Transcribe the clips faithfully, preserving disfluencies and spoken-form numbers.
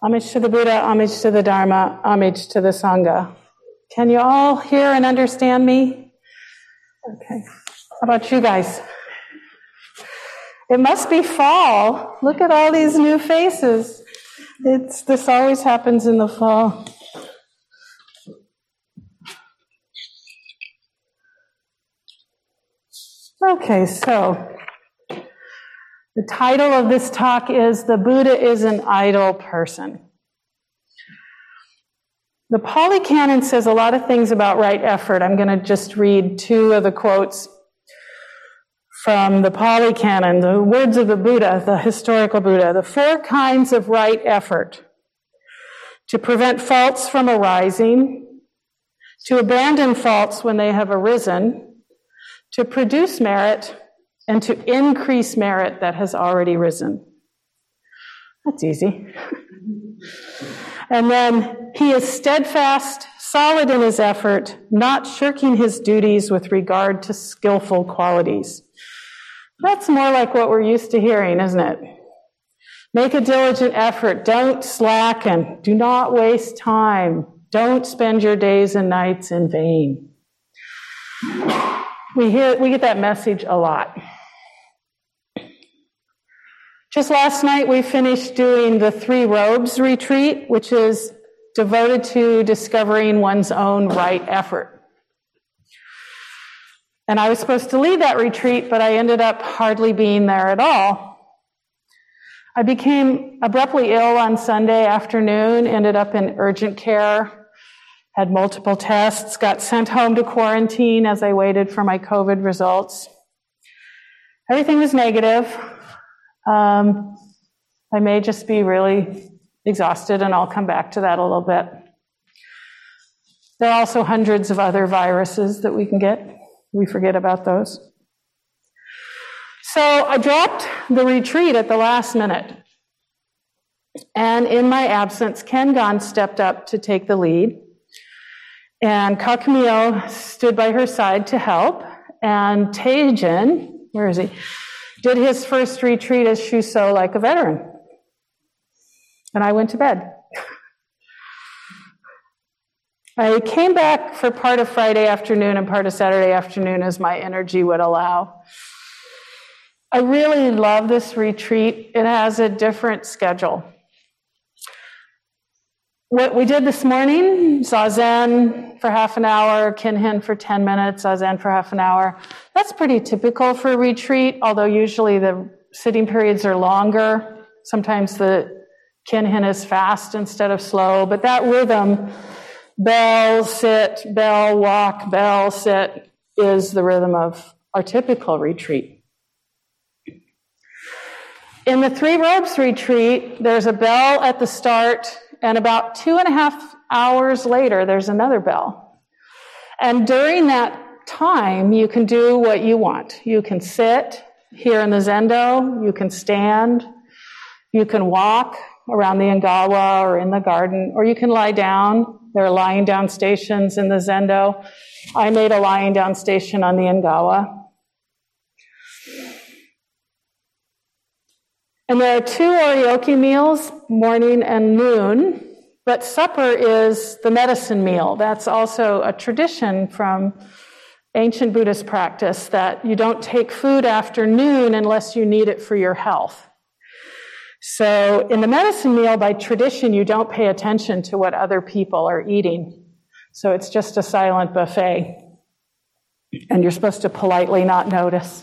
Homage to the Buddha, homage to the Dharma, homage to the Sangha. Can you all hear and understand me? Okay. How about you guys? It must be fall. Look at all these new faces. It's this always happens in the fall. Okay, so the title of this talk is The Buddha is an Idle Person. The Pali Canon says a lot of things about right effort. I'm going to just read two of the quotes from the Pali Canon, the words of the Buddha, the historical Buddha. The four kinds of right effort: to prevent faults from arising, to abandon faults when they have arisen, to produce merit, and to increase merit that has already risen. That's easy. And then, he is steadfast, solid in his effort, not shirking his duties with regard to skillful qualities. That's more like what we're used to hearing, isn't it? Make a diligent effort. Don't slacken. Do not waste time. Don't spend your days and nights in vain. We hear, we get that message a lot. Just last night, we finished doing the Three Robes retreat, which is devoted to discovering one's own right effort. And I was supposed to lead that retreat, but I ended up hardly being there at all. I became abruptly ill on Sunday afternoon, ended up in urgent care, had multiple tests, got sent home to quarantine as I waited for my COVID results. Everything was negative. Um, I may just be really exhausted, and I'll come back to that a little bit. There are also hundreds of other viruses that we can get. We forget about those. So I dropped the retreat at the last minute. And in my absence, Ken Gon stepped up to take the lead. And Kakamio stood by her side to help. And Teijin, where is he? Did his first retreat as Shuso like a veteran. And I went to bed. I came back for part of Friday afternoon and part of Saturday afternoon as my energy would allow. I really love this retreat. It has a different schedule. What we did this morning, Zazen for half an hour, Kinhin for ten minutes, Zazen for half an hour. That's pretty typical for a retreat, although usually the sitting periods are longer. Sometimes the Kinhin is fast instead of slow, but that rhythm, bell, sit, bell, walk, bell, sit, is the rhythm of our typical retreat. In the Three Robes retreat, there's a bell at the start, and about two and a half hours later, there's another bell. And during that time, you can do what you want. You can sit here in the Zendo, you can stand, you can walk around the Ingawa or in the garden, or you can lie down. There are lying down stations in the Zendo. I made a lying down station on the Ingawa. And there are two oryoki meals, morning and noon, but supper is the medicine meal. That's also a tradition from ancient Buddhist practice, that you don't take food after noon unless you need it for your health. So in the medicine meal, by tradition, you don't pay attention to what other people are eating. So it's just a silent buffet. And you're supposed to politely not notice.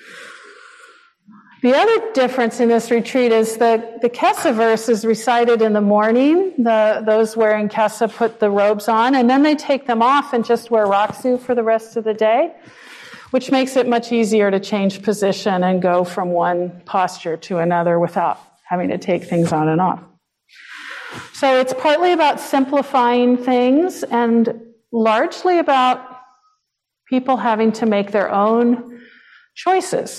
The other difference in this retreat is that the Kesa verse is recited in the morning. The, those wearing Kesa put the robes on, and then they take them off and just wear Raksu for the rest of the day, which makes it much easier to change position and go from one posture to another without having to take things on and off. So it's partly about simplifying things and largely about people having to make their own choices.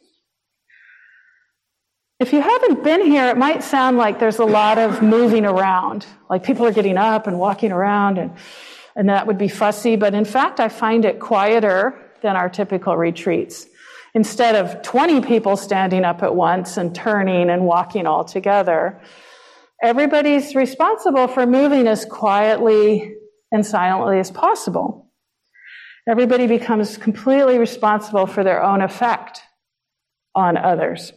If you haven't been here, it might sound like there's a lot of moving around, like people are getting up and walking around, and, and that would be fussy. But in fact, I find it quieter than our typical retreats. Instead of twenty people standing up at once and turning and walking all together, everybody's responsible for moving as quietly and silently as possible. Everybody becomes completely responsible for their own effect on others.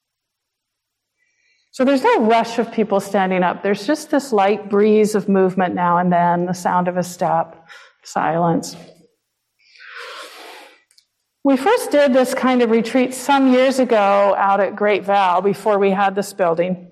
So there's no rush of people standing up. There's just this light breeze of movement now and then, the sound of a step, silence. We first did this kind of retreat some years ago out at Great Val before we had this building.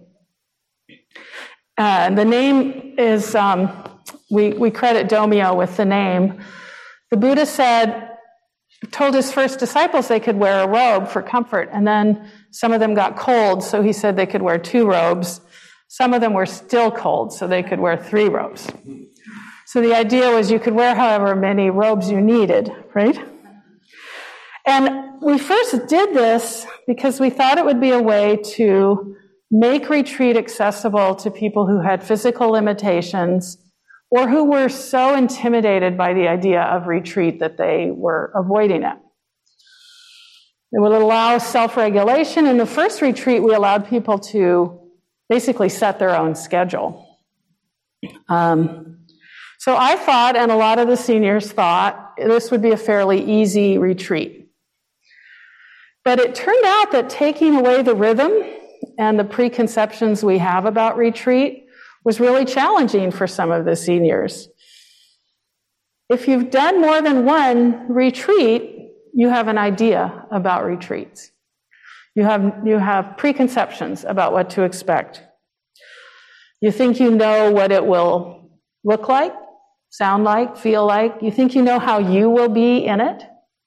Uh, the name is, um, we, we credit Domyo with the name. The Buddha said, told his first disciples they could wear a robe for comfort, and then some of them got cold, so he said they could wear two robes. Some of them were still cold, so they could wear three robes. So the idea was you could wear however many robes you needed, right? And we first did this because we thought it would be a way to make retreat accessible to people who had physical limitations or who were so intimidated by the idea of retreat that they were avoiding it. It would allow self-regulation. In the first retreat, we allowed people to basically set their own schedule. Um, so I thought, and a lot of the seniors thought, this would be a fairly easy retreat. But it turned out that taking away the rhythm and the preconceptions we have about retreat was really challenging for some of the seniors. If you've done more than one retreat, you have an idea about retreats. You have, you have preconceptions about what to expect. You think you know what it will look like, sound like, feel like. You think you know how you will be in it.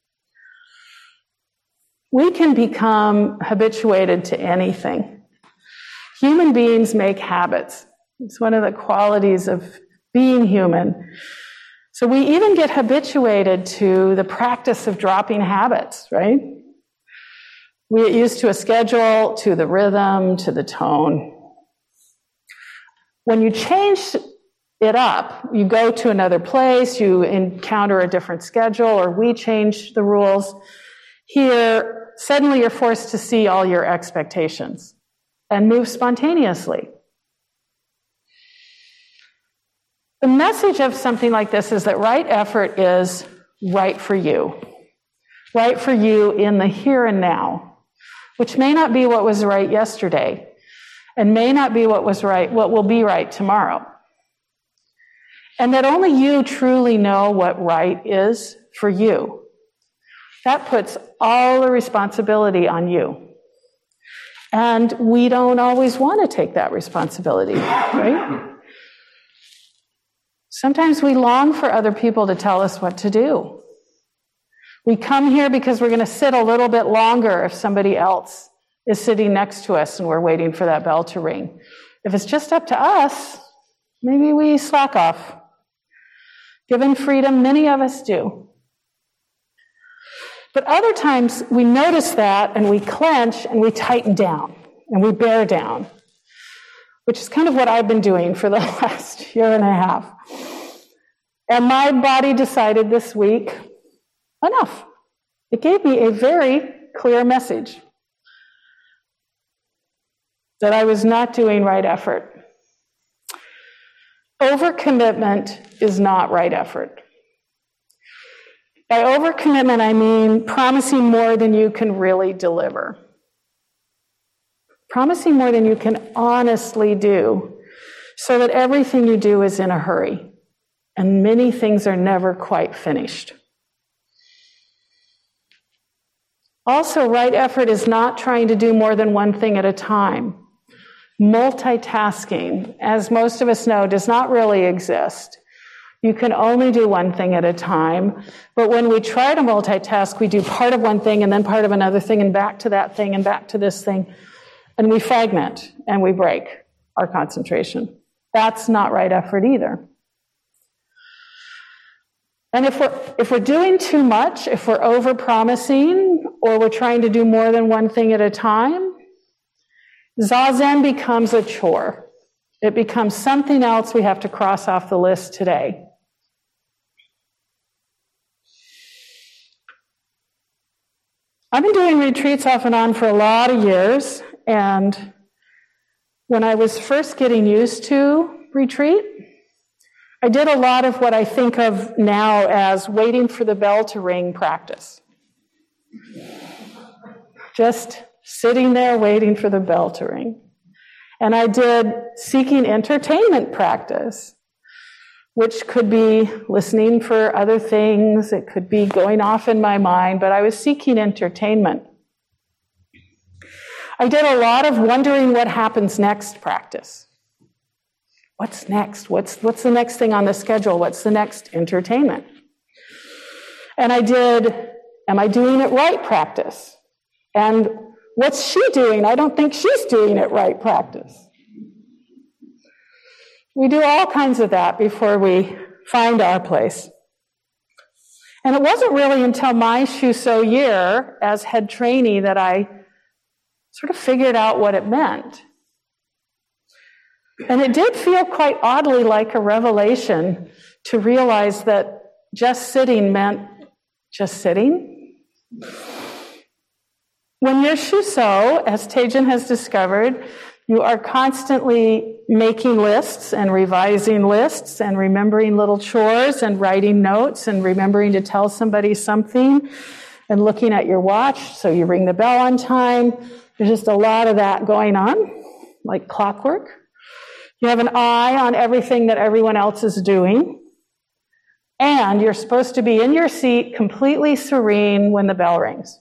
We can become habituated to anything. Human beings make habits. It's one of the qualities of being human. So we even get habituated to the practice of dropping habits, right? We get used to a schedule, to the rhythm, to the tone. When you change it up, you go to another place, you encounter a different schedule, or we change the rules. Here, suddenly you're forced to see all your expectations and move spontaneously. The message of something like this is that right effort is right for you. Right for you in the here and now, which may not be what was right yesterday, and may not be what was right, what will be right tomorrow. And that only you truly know what right is for you. That puts all the responsibility on you. And we don't always want to take that responsibility, right? Sometimes we long for other people to tell us what to do. We come here because we're going to sit a little bit longer if somebody else is sitting next to us and we're waiting for that bell to ring. If it's just up to us, maybe we slack off. Given freedom, many of us do. But other times we notice that and we clench and we tighten down and we bear down, which is kind of what I've been doing for the last year and a half. And my body decided this week, enough. It gave me a very clear message that I was not doing right effort. Overcommitment is not right effort. By overcommitment, I mean promising more than you can really deliver. Promising more than you can honestly do, so that everything you do is in a hurry, and many things are never quite finished. Also, right effort is not trying to do more than one thing at a time. Multitasking, as most of us know, does not really exist. You can only do one thing at a time, but when we try to multitask, we do part of one thing and then part of another thing and back to that thing and back to this thing, and we fragment and we break our concentration. That's not right effort either. And if we're, if we're doing too much, if we're over-promising, or we're trying to do more than one thing at a time, Zazen becomes a chore. It becomes something else we have to cross off the list today. I've been doing retreats off and on for a lot of years, and When I was first getting used to retreat, I did a lot of what I think of now as waiting for the bell to ring practice. Just sitting there waiting for the bell to ring. And I did seeking entertainment practice, which could be listening for other things. It could be going off in my mind, but I was seeking entertainment. I did a lot of wondering what happens next practice. What's next? What's, what's the next thing on the schedule? What's the next entertainment? And I did, am I doing it right practice? And what's she doing? I don't think she's doing it right practice. We do all kinds of that before we find our place. And it wasn't really until my Shuso year as head trainee that I sort of figured out what it meant. And it did feel quite oddly like a revelation to realize that just sitting meant just sitting. When you're Shuso, as Teijin has discovered, you are constantly making lists and revising lists and remembering little chores and writing notes and remembering to tell somebody something and looking at your watch so you ring the bell on time. There's just a lot of that going on, like clockwork. You have an eye on everything that everyone else is doing. And you're supposed to be in your seat completely serene when the bell rings.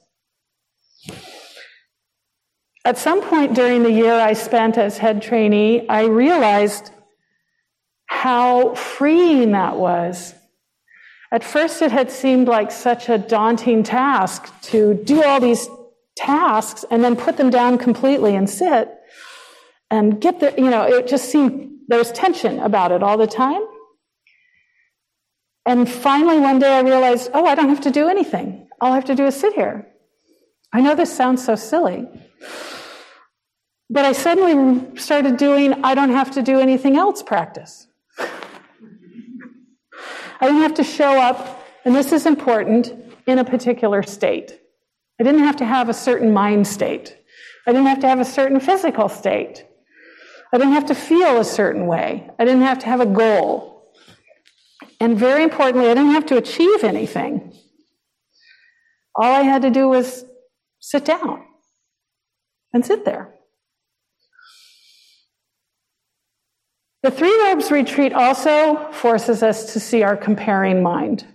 At some point during the year I spent as head trainee, I realized how freeing that was. At first it had seemed like such a daunting task to do all these tasks and then put them down completely and sit and get the, you know, it just seemed there was tension about it all the time. And finally one day I realized, oh, I don't have to do anything. All I have to do is sit here. I know this sounds so silly, but I suddenly started doing I don't have to do anything else practice. I didn't have to show up, and this is important, in a particular state. I didn't have to have a certain mind state. I didn't have to have a certain physical state. I didn't have to feel a certain way. I didn't have to have a goal. And very importantly, I didn't have to achieve anything. All I had to do was sit down and sit there. The Three Verbs retreat also forces us to see our comparing mind.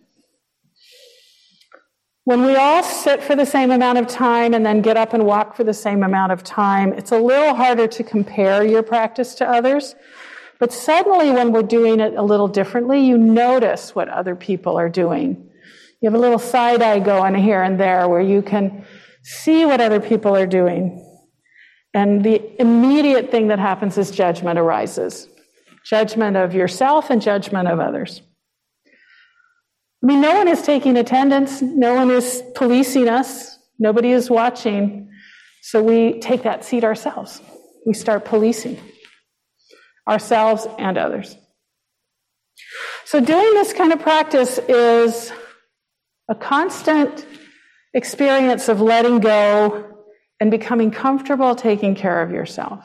When we all sit for the same amount of time and then get up and walk for the same amount of time, it's a little harder to compare your practice to others. But suddenly when we're doing it a little differently, you notice what other people are doing. You have a little side eye going here and there where you can see what other people are doing. And the immediate thing that happens is judgment arises. Judgment of yourself and judgment of others. I mean, no one is taking attendance. No one is policing us. Nobody is watching. So we take that seat ourselves. We start policing ourselves and others. So doing this kind of practice is a constant experience of letting go and becoming comfortable taking care of yourself.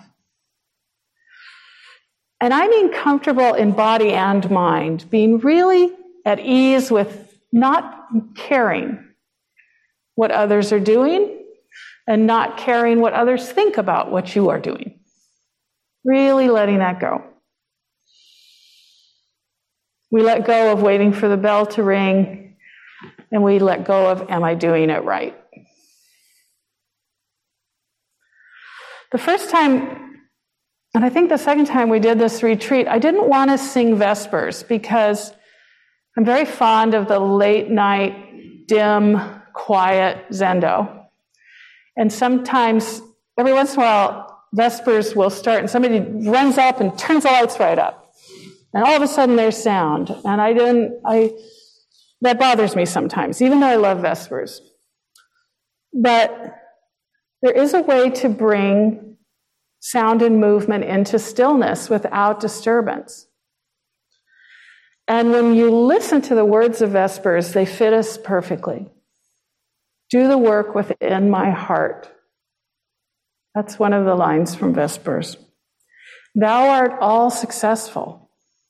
And I mean comfortable in body and mind, being really at ease with not caring what others are doing and not caring what others think about what you are doing. Really letting that go. We let go of waiting for the bell to ring, and we let go of, am I doing it right? The first time, and I think the second time we did this retreat, I didn't want to sing Vespers because I'm very fond of the late night, dim, quiet Zendo. And sometimes, every once in a while, Vespers will start and somebody runs up and turns the lights right up. And all of a sudden there's sound. And I didn't, I, that bothers me sometimes, even though I love Vespers. But there is a way to bring sound and movement into stillness without disturbance. And when you listen to the words of Vespers, they fit us perfectly. Do the work within my heart. That's one of the lines from Vespers. Thou art all successful.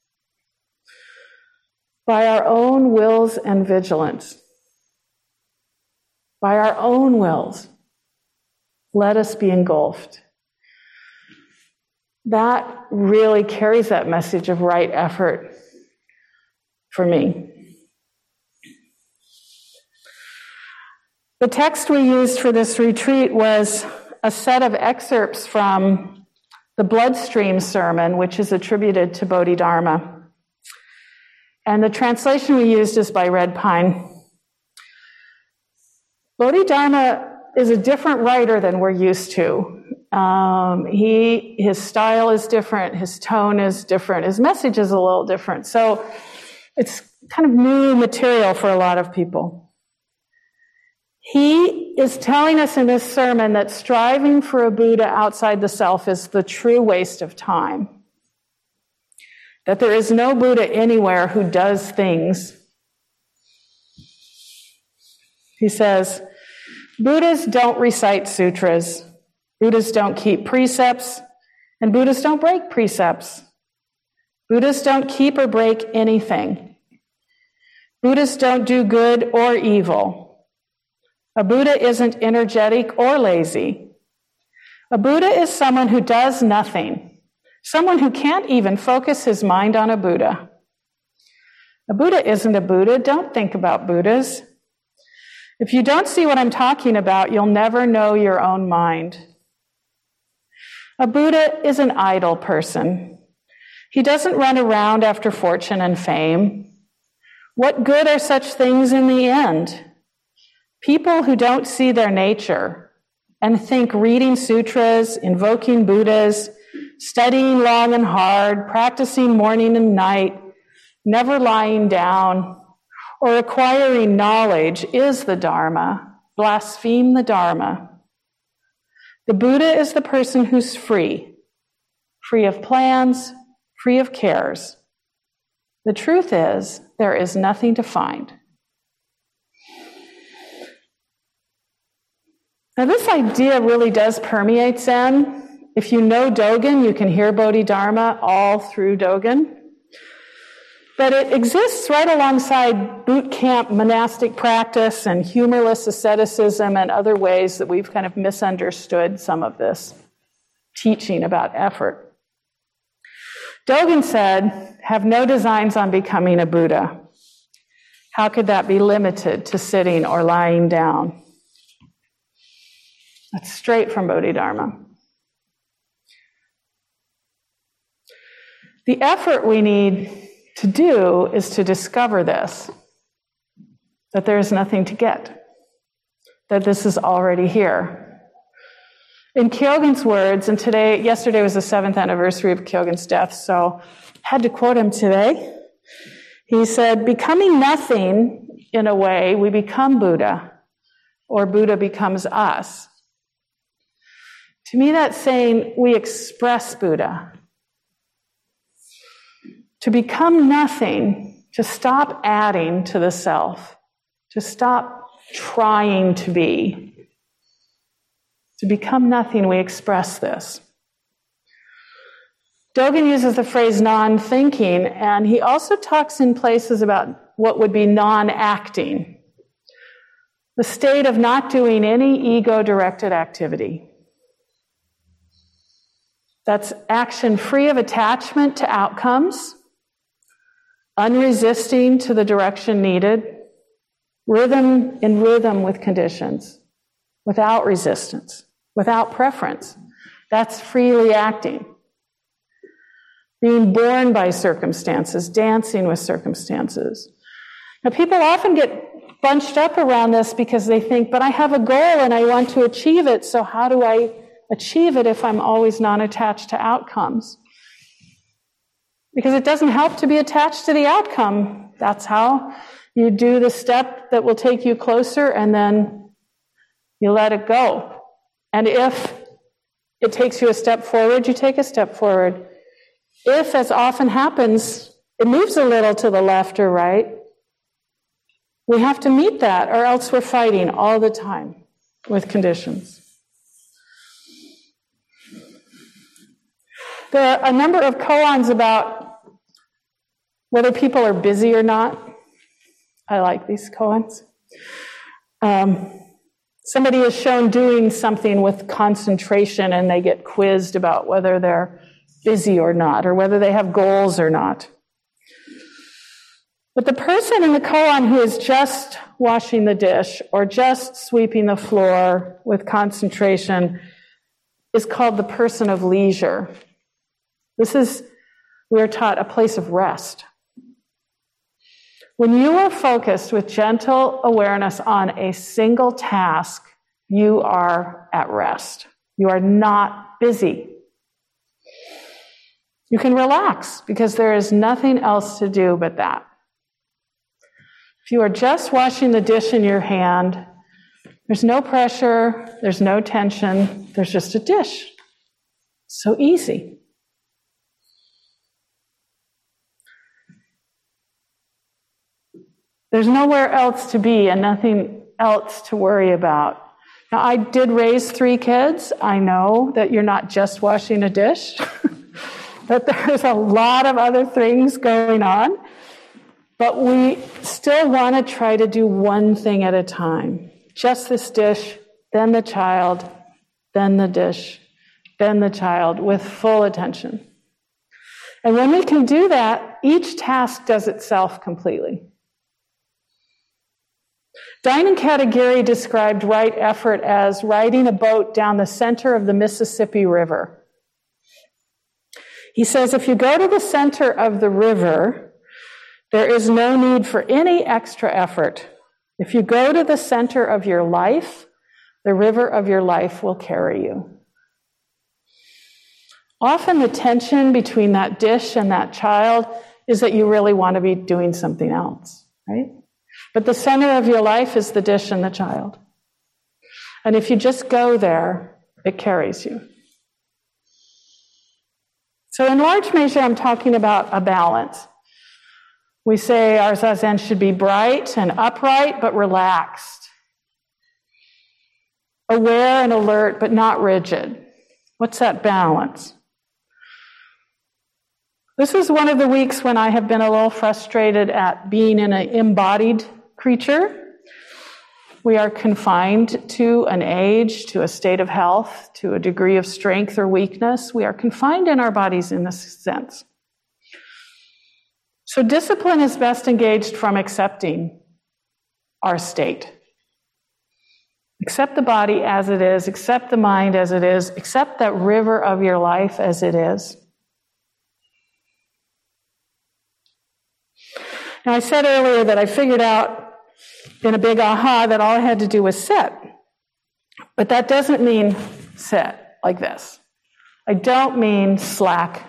By our own wills and vigilance, by our own wills, let us be engulfed. That really carries that message of right effort for me. The text we used for this retreat was a set of excerpts from the Bloodstream Sermon, which is attributed to Bodhidharma. And the translation we used is by Red Pine. Bodhidharma is a different writer than we're used to. Um, he, his style is different, his tone is different, his message is a little different. So it's kind of new material for a lot of people. He is telling us in this sermon that striving for a Buddha outside the self is the true waste of time. That there is no Buddha anywhere who does things. He says, Buddhas don't recite sutras. Buddhas don't keep precepts, and Buddhas don't break precepts. Buddhas don't keep or break anything. Buddhas don't do good or evil. A Buddha isn't energetic or lazy. A Buddha is someone who does nothing, someone who can't even focus his mind on a Buddha. A Buddha isn't a Buddha. Don't think about Buddhas. If you don't see what I'm talking about, you'll never know your own mind. A Buddha is an idle person. He doesn't run around after fortune and fame. What good are such things in the end? People who don't see their nature and think reading sutras, invoking Buddhas, studying long and hard, practicing morning and night, never lying down, or acquiring knowledge is the Dharma, blaspheme the Dharma. The Buddha is the person who's free, free of plans, free of cares. The truth is, there is nothing to find. Now, this idea really does permeate Zen. If you know Dogen, you can hear Bodhidharma all through Dogen. But it exists right alongside boot camp monastic practice and humorless asceticism and other ways that we've kind of misunderstood some of this teaching about effort. Dogen said, have no designs on becoming a Buddha. How could that be limited to sitting or lying down? That's straight from Bodhidharma. The effort we need to do is to discover this, that there is nothing to get, that this is already here. In Kyogen's words, and today, yesterday was the seventh anniversary of Kyogen's death, so I had to quote him today. He said, becoming nothing, in a way, we become Buddha, or Buddha becomes us. To me, that's saying we express Buddha. To become nothing, to stop adding to the self, to stop trying to be. To become nothing, we express this. Dogen uses the phrase non-thinking, and he also talks in places about what would be non-acting, the state of not doing any ego-directed activity. That's action free of attachment to outcomes, unresisting to the direction needed, rhythm in rhythm with conditions, without resistance, without preference. That's freely acting. Being born by circumstances, dancing with circumstances. Now, people often get bunched up around this because they think, but I have a goal and I want to achieve it, so how do I achieve it if I'm always non-attached to outcomes? Because it doesn't help to be attached to the outcome. That's how you do the step that will take you closer, and then you let it go. And if it takes you a step forward, you take a step forward. If, as often happens, it moves a little to the left or right, we have to meet that, or else we're fighting all the time with conditions. There are a number of koans about whether people are busy or not. I like these koans. Um, somebody is shown doing something with concentration and they get quizzed about whether they're busy or not, or whether they have goals or not. But the person in the koan who is just washing the dish or just sweeping the floor with concentration is called the person of leisure. This is, we are taught, a place of rest. When you are focused with gentle awareness on a single task, you are at rest. You are not busy. You can relax because there is nothing else to do but that. If you are just washing the dish in your hand, there's no pressure, there's no tension, there's just a dish. So easy. There's nowhere else to be and nothing else to worry about. Now, I did raise three kids. I know that you're not just washing a dish, that there's a lot of other things going on, but we still want to try to do one thing at a time. Just this dish, then the child, then the dish, then the child, with full attention. And when we can do that, each task does itself completely. Dinan Katagiri described right effort as riding a boat down the center of the Mississippi River. He says, if you go to the center of the river, there is no need for any extra effort. If you go to the center of your life, the river of your life will carry you. Often the tension between that dish and that child is that you really want to be doing something else, right? But the center of your life is the dish and the child. And if you just go there, it carries you. So in large measure, I'm talking about a balance. We say our zazen should be bright and upright, but relaxed. Aware and alert, but not rigid. What's that balance? This is one of the weeks when I have been a little frustrated at being in an embodied creature. We are confined to an age, to a state of health, to a degree of strength or weakness. We are confined in our bodies in this sense. So discipline is best engaged from accepting our state. Accept the body as it is, accept the mind as it is, accept that river of your life as it is. Now, I said earlier that I figured out in a big aha that all I had to do was sit. But that doesn't mean sit like this. I don't mean slack,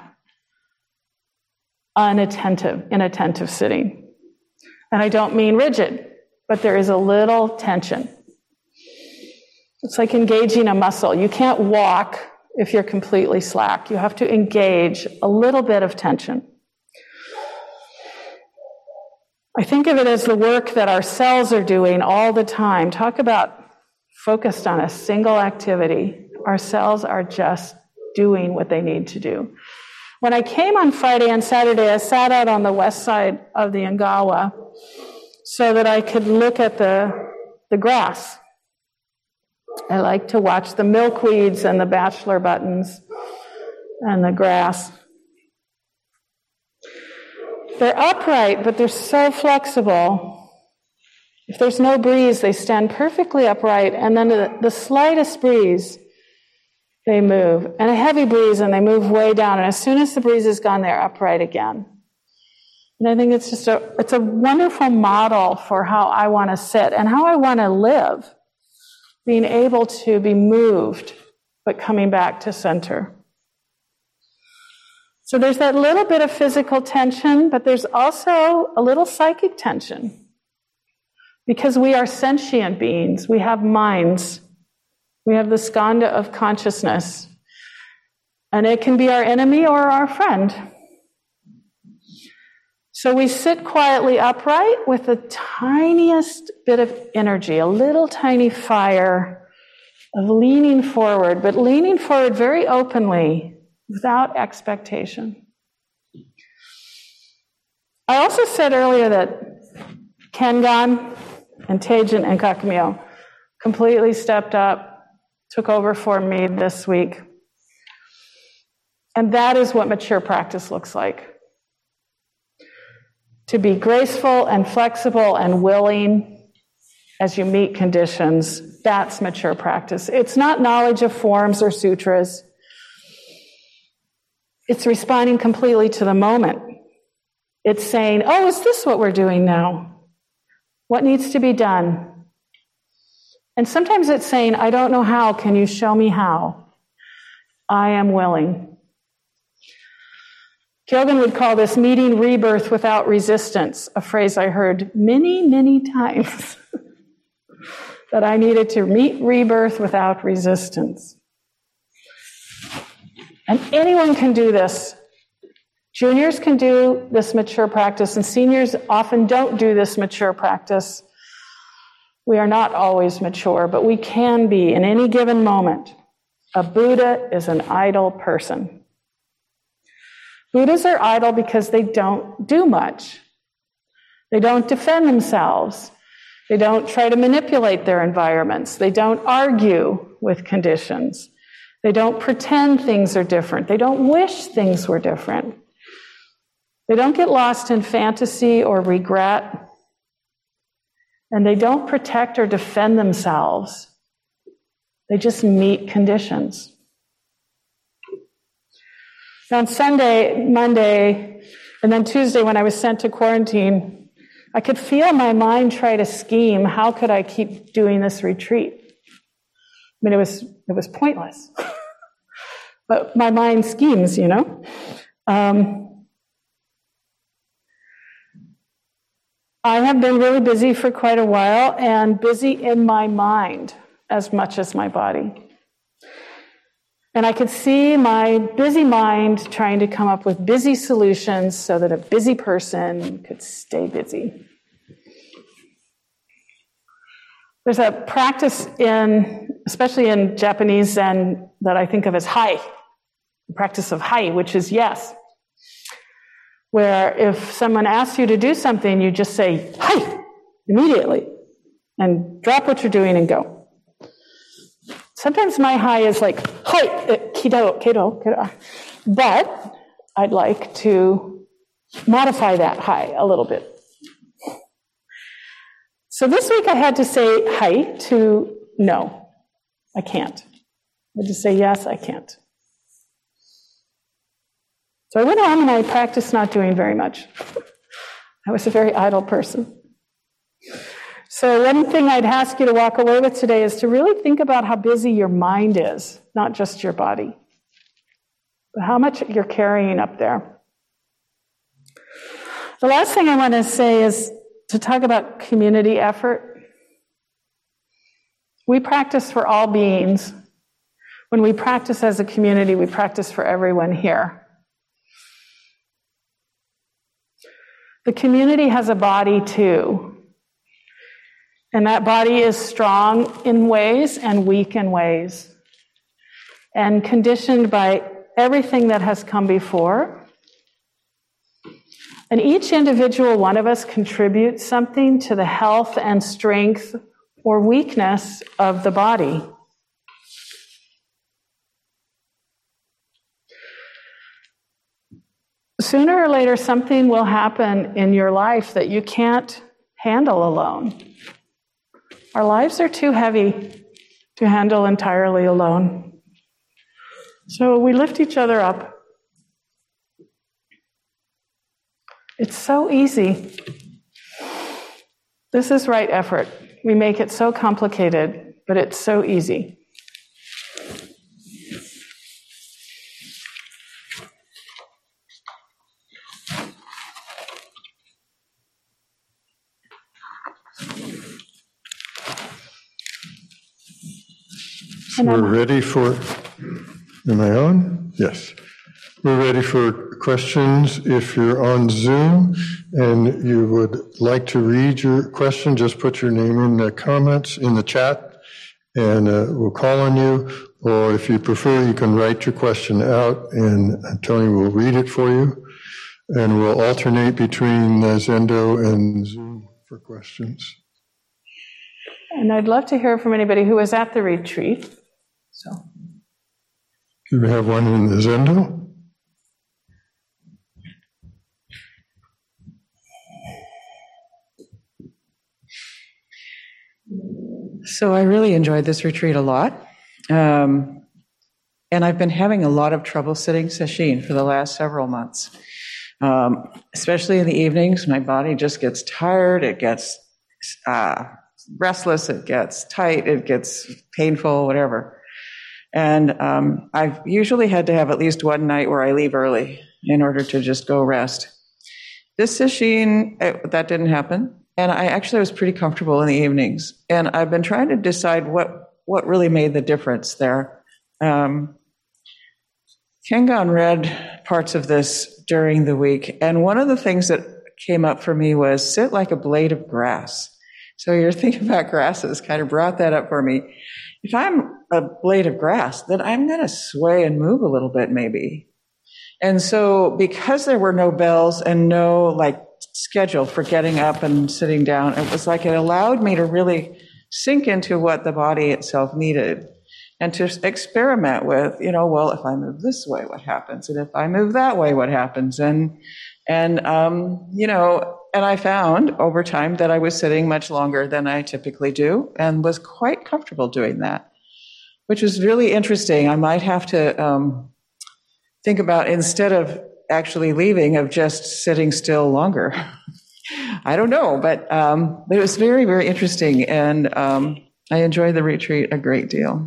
unattentive, inattentive sitting. And I don't mean rigid, but there is a little tension. It's like engaging a muscle. You can't walk if you're completely slack. You have to engage a little bit of tension. I think of it as the work that our cells are doing all the time. Talk about focused on a single activity. Our cells are just doing what they need to do. When I came on Friday and Saturday, I sat out on the west side of the Ngawa so that I could look at the, the grass. I like to watch the milkweeds and the bachelor buttons and the grass. They're upright, but they're so flexible. If there's no breeze, they stand perfectly upright, and then the, the slightest breeze, they move. And a heavy breeze, and they move way down, and as soon as the breeze is gone, they're upright again. And I think it's just a, it's a wonderful model for how I want to sit and how I want to live, being able to be moved, but coming back to center. So there's that little bit of physical tension, but there's also a little psychic tension. Because we are sentient beings. We have minds. We have the skandha of consciousness. And it can be our enemy or our friend. So we sit quietly upright with the tiniest bit of energy, a little tiny fire of leaning forward, but leaning forward very openly, without expectation. I also said earlier that Kengan and Teijin and Kakumio completely stepped up, took over for me this week. And that is what mature practice looks like. To be graceful and flexible and willing as you meet conditions, that's mature practice. It's not knowledge of forms or sutras. It's responding completely to the moment. It's saying, oh, is this what we're doing now? What needs to be done? And sometimes it's saying, I don't know how. Can you show me how? I am willing. Kyogen would call this meeting rebirth without resistance, a phrase I heard many, many times, that I needed to meet rebirth without resistance. And anyone can do this. Juniors can do this mature practice, and seniors often don't do this mature practice. We are not always mature, but we can be in any given moment. A Buddha is an idle person. Buddhas are idle because they don't do much. They don't defend themselves. They don't try to manipulate their environments. They don't argue with conditions. They don't pretend things are different. They don't wish things were different. They don't get lost in fantasy or regret. And they don't protect or defend themselves. They just meet conditions. On Sunday, Monday, and then Tuesday when I was sent to quarantine, I could feel my mind try to scheme, how could I keep doing this retreat? I mean, it was it was pointless. But my mind schemes, you know. Um, I have been really busy for quite a while, and busy in my mind as much as my body. And I could see my busy mind trying to come up with busy solutions so that a busy person could stay busy. There's a practice in, especially in Japanese Zen, that I think of as hai, the practice of hai, which is yes. Where if someone asks you to do something, you just say hai immediately and drop what you're doing and go. Sometimes my high is like, hi, kido, kido, kido. But I'd like to modify that high a little bit. So this week I had to say hi to no, I can't. I had to say yes, I can't. So I went home and I practiced not doing very much. I was a very idle person. So one thing I'd ask you to walk away with today is to really think about how busy your mind is, not just your body, but how much you're carrying up there. The last thing I want to say is to talk about community effort. We practice for all beings. When we practice as a community, we practice for everyone here. The community has a body too. And that body is strong in ways and weak in ways, and conditioned by everything that has come before. And each individual one of us contributes something to the health and strength or weakness of the body. Sooner or later, something will happen in your life that you can't handle alone. Our lives are too heavy to handle entirely alone. So we lift each other up. It's so easy. This is right effort. We make it so complicated, but it's so easy. So we're ready for, am I on? Yes. We're ready for questions. If you're on Zoom and you would like to read your question, just put your name in the comments in the chat and uh, we'll call on you. or if you prefer, you can write your question out and Tony will read it for you. And we'll alternate between uh, Zendo and Zoom for questions. And I'd love to hear from anybody who was at the retreat. So, do we have one in the Zendo? So I really enjoyed this retreat a lot. Um, and I've been having a lot of trouble sitting sesshin for the last several months. Um, especially in the evenings, my body just gets tired, it gets uh, restless, it gets tight, it gets painful, whatever. And um, I've usually had to have at least one night where I leave early in order to just go rest. This sesshin, it, that didn't happen. And I actually was pretty comfortable in the evenings. And I've been trying to decide what, what really made the difference there. Um, Kengan read parts of this during the week, and one of the things that came up for me was sit like a blade of grass. So you're thinking about grasses, kind of brought that up for me. If I'm a blade of grass, then I'm going to sway and move a little bit maybe. And so because there were no bells and no like schedule for getting up and sitting down, it was like it allowed me to really sink into what the body itself needed. And to experiment with, you know, well, if I move this way, what happens? And if I move that way, what happens? And, and um, you know, and I found over time that I was sitting much longer than I typically do and was quite comfortable doing that, which was really interesting. I might have to um, think about, instead of actually leaving, of just sitting still longer. I don't know, but um, it was very, very interesting. And um, I enjoyed the retreat a great deal.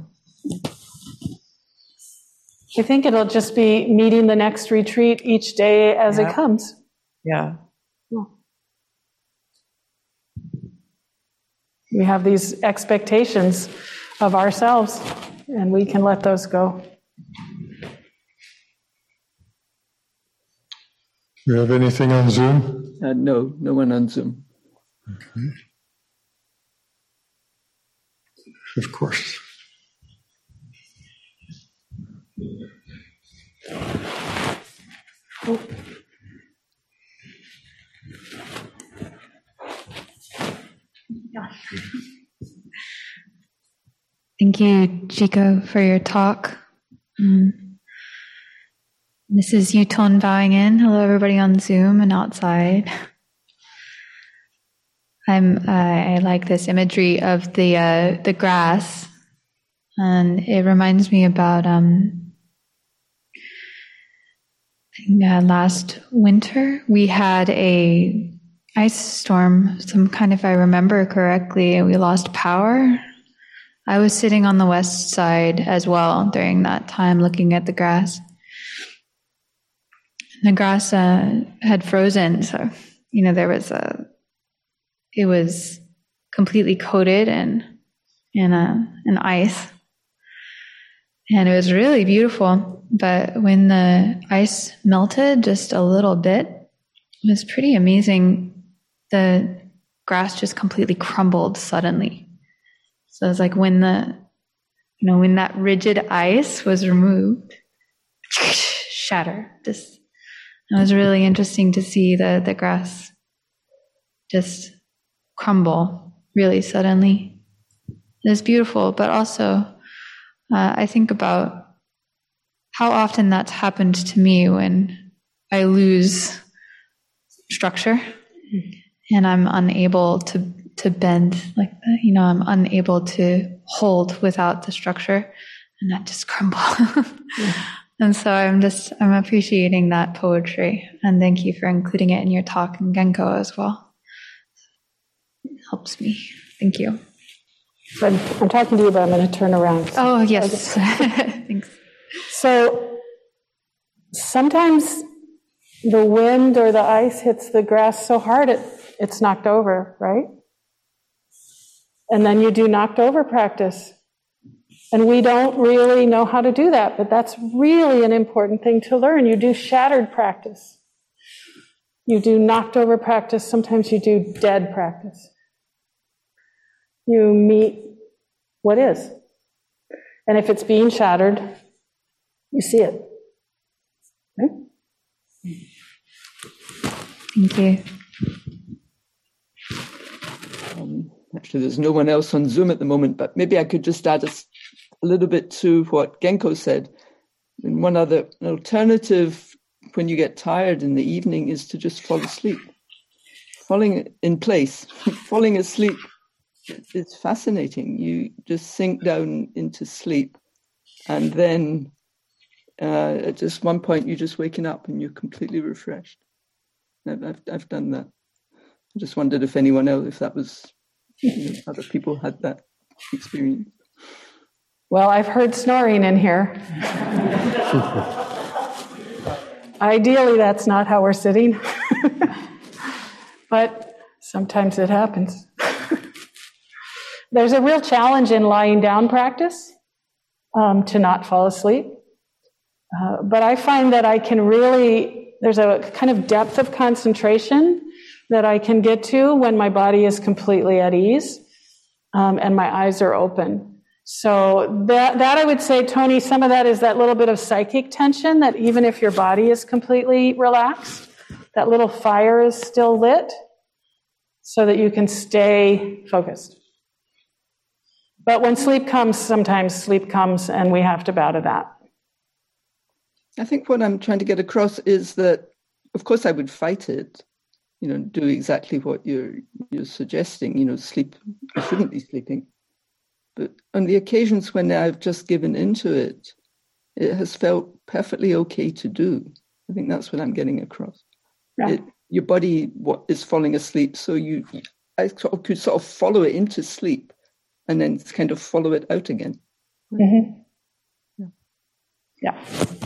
I think it'll just be meeting the next retreat each day as yeah. it comes. Yeah. We have these expectations of ourselves, and we can let those go. Do you have anything on Zoom? Uh, no, no one on Zoom. Okay. Of course. Oh. Thank you, Chico, for your talk. Um, this is Yuton bowing in. Hello, everybody on Zoom and outside. I'm. Uh, I like this imagery of the uh, the grass, and it reminds me about um, uh, last winter we had a ice storm. Some kind, if I remember correctly, and we lost power. I was sitting on the west side as well during that time, looking at the grass. The grass uh, had frozen, so you know there was a. It was completely coated in in a, in ice, and it was really beautiful. But when the ice melted just a little bit, it was pretty amazing. The grass just completely crumbled suddenly. So it's like when the, you know, when that rigid ice was removed, shatter. Just, it was really interesting to see the, the grass just crumble really suddenly. It was beautiful, but also uh, I think about how often that's happened to me when I lose structure and I'm unable to to bend, like, you know, I'm unable to hold without the structure, and I just crumble. Yeah. And so I'm just, I'm appreciating that poetry, and thank you for including it in your talk in Genko as well. It helps me. Thank you. I'm, I'm talking to you, but I'm going to turn around. Oh, yes. Thanks. So sometimes the wind or the ice hits the grass so hard it it's knocked over, right? And then you do knocked over practice. And we don't really know how to do that, but that's really an important thing to learn. You do shattered practice. You do knocked over practice. Sometimes you do dead practice. You meet what is. And if it's being shattered, you see it. Okay? Thank you. Um, actually, there's no one else on Zoom at the moment, but maybe I could just add a, a little bit to what Genko said. And one other an alternative when you get tired in the evening is to just fall asleep. Falling in place, falling asleep is fascinating. You just sink down into sleep, and then uh, at just one point you're just waking up and you're completely refreshed. I've, I've, I've done that. I just wondered if anyone else, if that was, you know, other people had that experience. Well, I've heard snoring in here. Ideally, that's not how we're sitting. But sometimes it happens. There's a real challenge in lying down practice um, to not fall asleep. Uh, but I find that I can really, there's a kind of depth of concentration that I can get to when my body is completely at ease um, and my eyes are open. So that, that I would say, Tony, some of that is that little bit of psychic tension that even if your body is completely relaxed, that little fire is still lit so that you can stay focused. But when sleep comes, sometimes sleep comes and we have to bow to that. I think what I'm trying to get across is that, of course, I would fight it, you know, do exactly what you're you're suggesting, you know, sleep, I shouldn't be sleeping. But on the occasions when I've just given into it, it has felt perfectly okay to do. I think that's what I'm getting across. Yeah. It, your body what, is falling asleep, so you, I sort of could sort of follow it into sleep and then kind of follow it out again. Mm-hmm. Yeah. Yeah.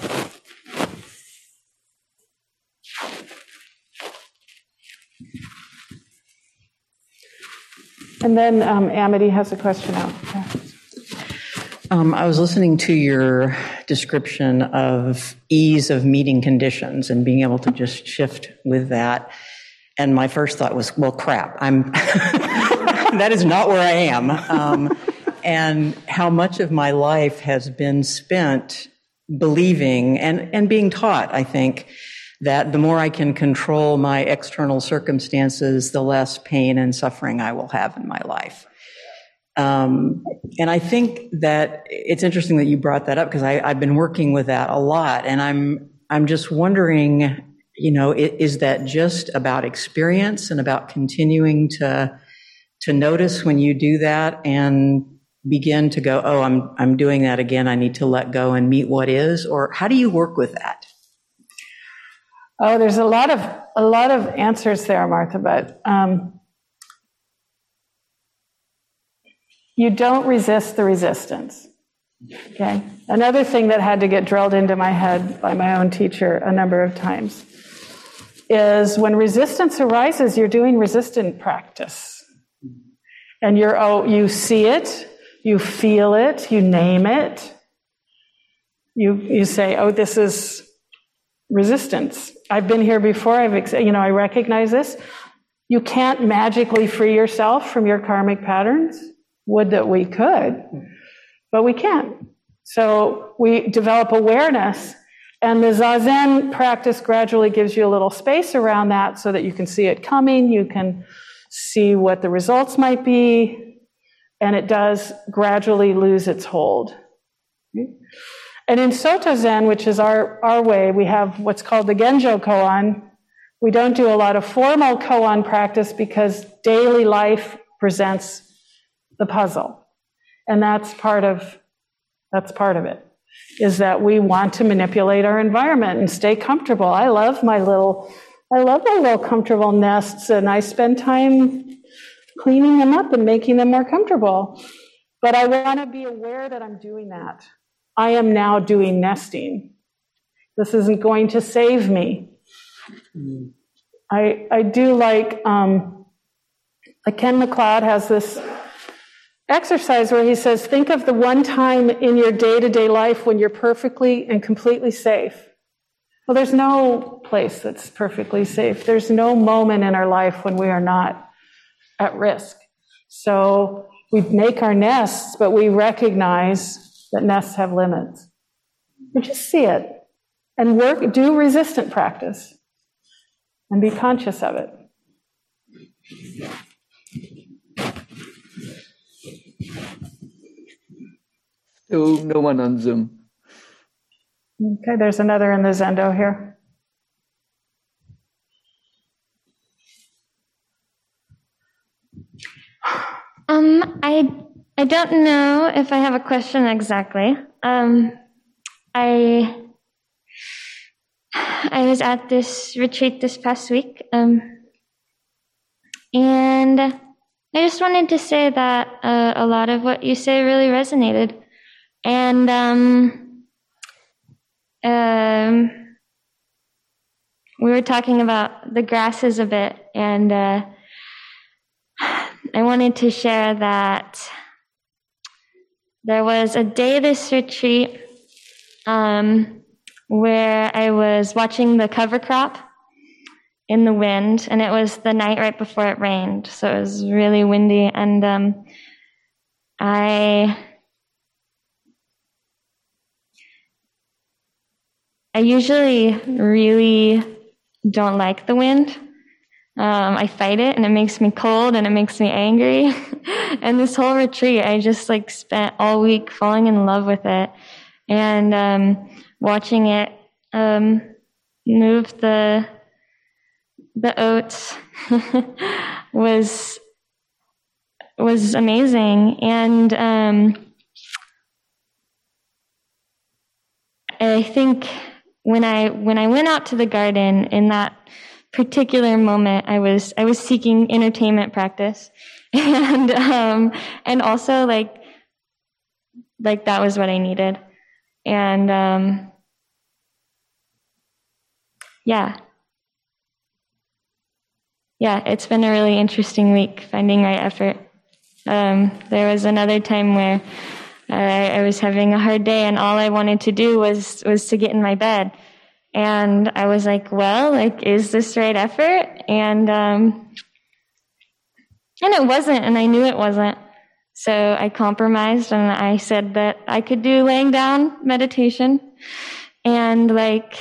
And then um, Amity has a question out. Yeah. Um, I was listening to your description of ease of meeting conditions and being able to just shift with that. And my first thought was, well, crap, I'm that is not where I am. Um, and how much of my life has been spent believing and, and being taught, I think, that the more I can control my external circumstances, the less pain and suffering I will have in my life. Um, and I think that it's interesting that you brought that up because I've been working with that a lot. And I'm, I'm just wondering, you know, is, is that just about experience and about continuing to, to notice when you do that and begin to go, oh, I'm, I'm doing that again. I need to let go and meet what is, or how do you work with that? Oh, there's a lot of, a lot of answers there, Martha, but, um, you don't resist the resistance, okay? Another thing that had to get drilled into my head by my own teacher a number of times is when resistance arises, you're doing resistant practice. And you're, oh, you see it, you feel it, you name it. You, you say, oh, this is resistance. I've been here before, I've, you know, I recognize this. You can't magically free yourself from your karmic patterns. Would that we could, but we can't. So we develop awareness, and the Zazen practice gradually gives you a little space around that so that you can see it coming, you can see what the results might be, and it does gradually lose its hold. And in Soto Zen, which is our, our way, we have what's called the Genjo Koan. We don't do a lot of formal koan practice because daily life presents the puzzle. And that's part of that's part of it, is that we want to manipulate our environment and stay comfortable. I love my little I love my little comfortable nests, and I spend time cleaning them up and making them more comfortable. But I want to be aware that I'm doing that. I am now doing nesting. This isn't going to save me. Mm. I I do like um like Ken McLeod has this exercise where he says, think of the one time in your day-to-day life when you're perfectly and completely safe. Well, there's no place that's perfectly safe. There's no moment in our life when we are not at risk. So we make our nests, but we recognize that nests have limits. But just see it and work, do resistant practice and be conscious of it. Still no one on Zoom. Okay, there's another in the Zendo here. Um, I I don't know if I have a question exactly. Um, I I was at this retreat this past week, um, and I just wanted to say that uh, a lot of what you say really resonated, and um, um, we were talking about the grasses a bit, and uh, I wanted to share that there was a day this retreat um, where I was watching the cover crop in the wind, and it was the night right before it rained, so it was really windy, and um, I I usually really don't like the wind. Um, I fight it, and it makes me cold, and it makes me angry. And this whole retreat, I just like spent all week falling in love with it, and um, watching it um, move the the oats was was amazing. And um, I think when I when I went out to the garden in that particular moment, I was I was seeking entertainment practice, and um, and also like like that was what I needed, and um, yeah, yeah, it's been a really interesting week finding right effort. Um, there was another time where uh, I was having a hard day, and all I wanted to do was was to get in my bed. And I was like, well, like, is this right effort? And um, and it wasn't, and I knew it wasn't. So I compromised, and I said that I could do laying down meditation, and like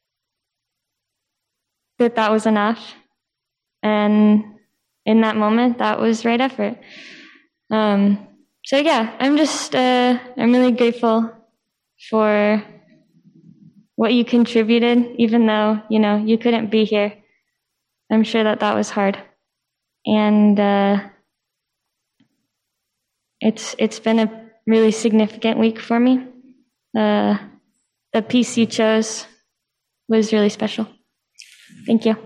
that that was enough. And in that moment, that was right effort. Um, so yeah, I'm just uh, I'm really grateful for what you contributed, even though, you know, you couldn't be here. I'm sure that that was hard. And uh, it's it's been a really significant week for me. Uh, the piece you chose was really special. Thank you.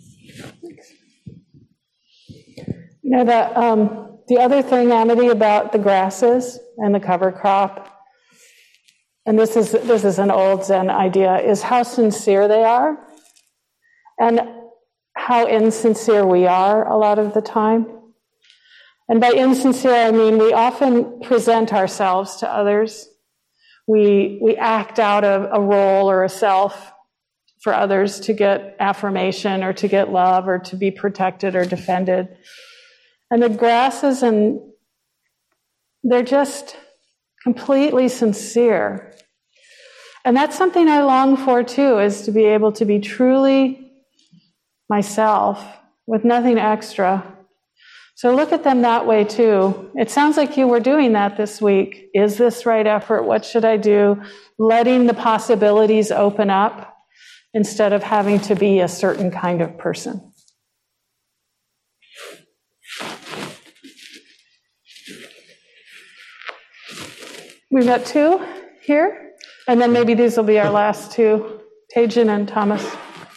You know, the, um, the other thing, Amity, about the grasses and the cover crop, and this is this is an old Zen idea, is how sincere they are and how insincere we are a lot of the time. And by insincere, I mean we often present ourselves to others. We we act out a, a role or a self for others to get affirmation or to get love or to be protected or defended. And the grasses, and they're just completely sincere. And that's something I long for too, is to be able to be truly myself with nothing extra. So look at them that way too. It sounds like you were doing that this week. Is this right effort? What should I do? Letting the possibilities open up instead of having to be a certain kind of person. We've got two here. And then maybe these will be our last two, Tejan and Thomas.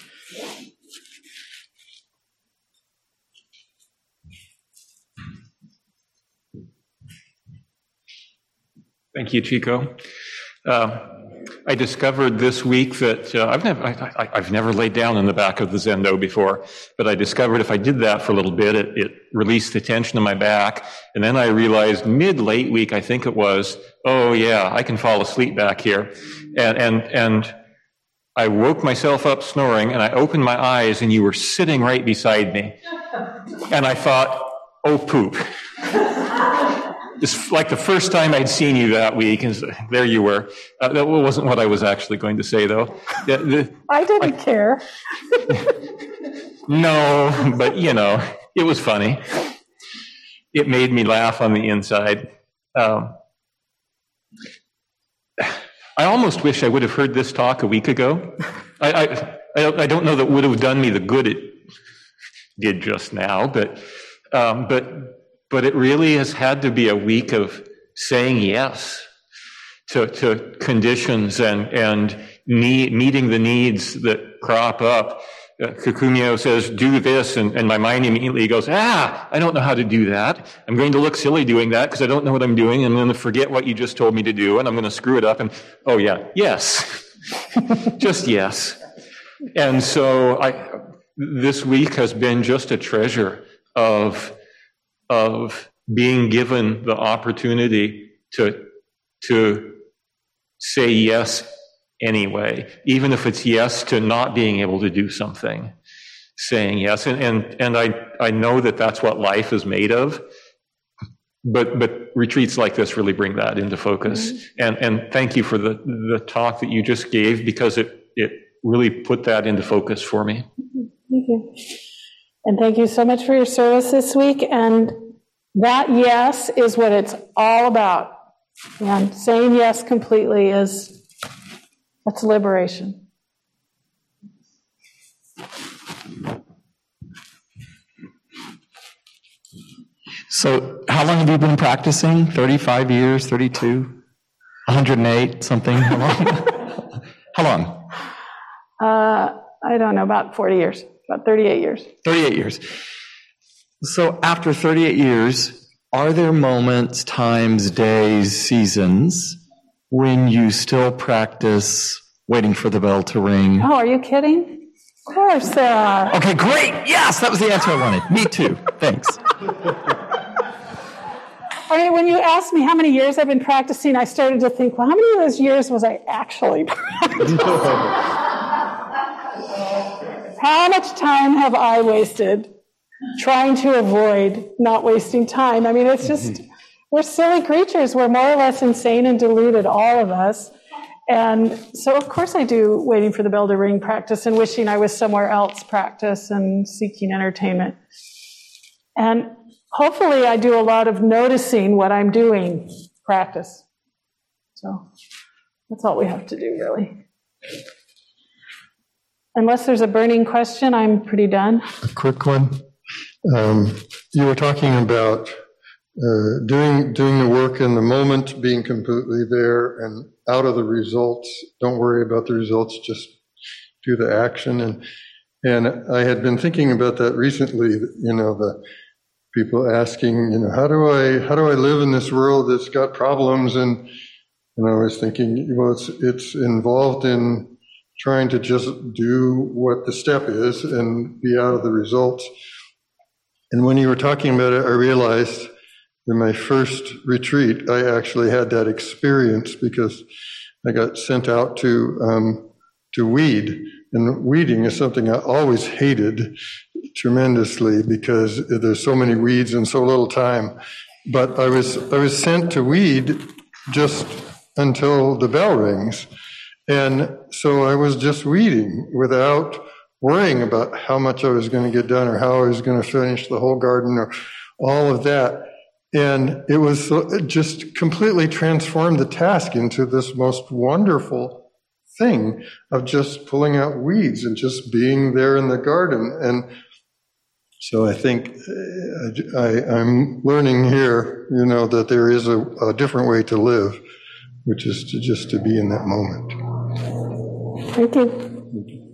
Thank you, Chico. Uh, I discovered this week that uh, I've never I, I, I've never laid down in the back of the Zendo before, but I discovered if I did that for a little bit, it, it released the tension in my back. And then I realized mid late week, I think it was, oh yeah, I can fall asleep back here. And and and I woke myself up snoring, and I opened my eyes, and you were sitting right beside me. And I thought, oh poop. it's like the first time I'd seen you that week, and there you were. Uh, that wasn't what I was actually going to say, though. The, the, I didn't I, care. No, but, you know, it was funny. It made me laugh on the inside. Um, I almost wish I would have heard this talk a week ago. I, I, I don't know that would have done me the good it did just now, but um, but but it really has had to be a week of saying yes to to conditions and and need, meeting the needs that crop up. Uh, Kukumio says, do this, and, and my mind immediately goes, ah, I don't know how to do that. I'm going to look silly doing that because I don't know what I'm doing, and I'm going to forget what you just told me to do, and I'm going to screw it up, and oh yeah, yes. Just yes. And so I, this week has been just a treasure of, of being given the opportunity to, to say yes anyway, even if it's yes to not being able to do something, saying yes. And, and, and I, I know that that's what life is made of, but, but retreats like this really bring that into focus. Mm-hmm. And, and thank you for the, the talk that you just gave, because it, it really put that into focus for me. Thank you. And thank you so much for your service this week. And that yes is what it's all about. And saying yes completely is, that's liberation. So how long have you been practicing? thirty-five years, thirty-two, one hundred eight, something? How long? How long? Uh, I don't know, about forty years, about thirty-eight years. thirty-eight years. So after thirty-eight years, are there moments, times, days, seasons when you still practice waiting for the bell to ring? Oh, are you kidding? Of course there are. Okay, great. Yes, that was the answer I wanted. Me too. Thanks. I mean, when you asked me how many years I've been practicing, I started to think, well, how many of those years was I actually practicing? How much time have I wasted trying to avoid not wasting time? I mean, it's just, we're silly creatures. We're more or less insane and deluded, all of us. And so, of course, I do waiting for the bell to ring practice and wishing I was somewhere else practice and seeking entertainment. And hopefully I do a lot of noticing what I'm doing practice. So that's all we have to do, really. Unless there's a burning question, I'm pretty done. A quick one. Um, you were talking about uh, doing doing the work in the moment, being completely there and out of the results. Don't worry about the results, just do the action. And and I had been thinking about that recently, you know, the people asking, you know, how do I how do I live in this world that's got problems? And and I was thinking, well, it's it's involved in trying to just do what the step is and be out of the results. And when you were talking about it, I realized in my first retreat, I actually had that experience because I got sent out to um, to weed. And weeding is something I always hated tremendously because there's so many weeds in so little time. But I was I was sent to weed just until the bell rings. And so I was just weeding without worrying about how much I was going to get done or how I was going to finish the whole garden or all of that. And it was it just completely transformed the task into this most wonderful thing of just pulling out weeds and just being there in the garden. And so I think I, I'm learning here, you know, that there is a, a different way to live, which is to just to be in that moment. Thank you.